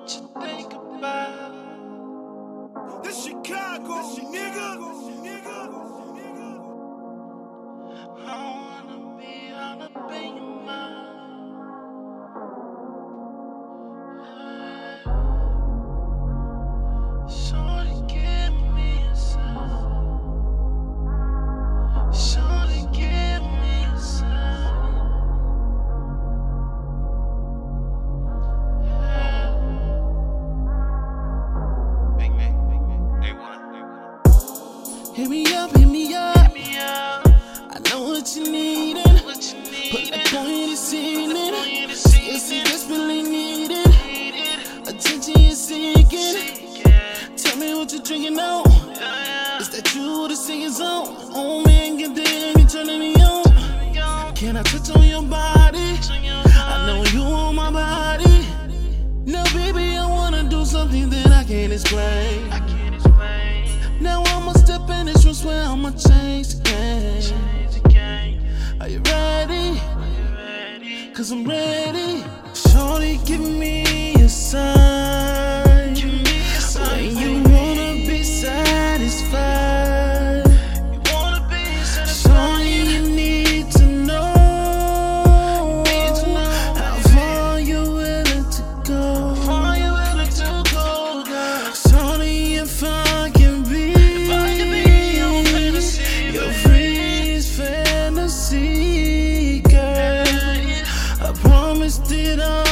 what you think about. This Chicago, nigga. I wanna be all up in your mind. Shorty, give me a sign. Shorty, give me a sign. Big Mac, A1. Hit me up, hit me up. I know what you needin'. Pull up on you this evening. Yes, you desperately needed. Attention you're seeking. Tell me what you're drinking on. Is that you the singing song? Oh man, get there, you turning me on. Can I touch on your body? I know you on my body. Now baby, I wanna do something that I can't explain. Now I'ma step in this room, swear I'ma change the game. Are you ready? Cause I'm ready. Shorty, give me a sign. When you wanna be satisfied. Shorty, you need to know how far you're willing to go. Shorty, if I can be your freeze fantasy, girl, I promise that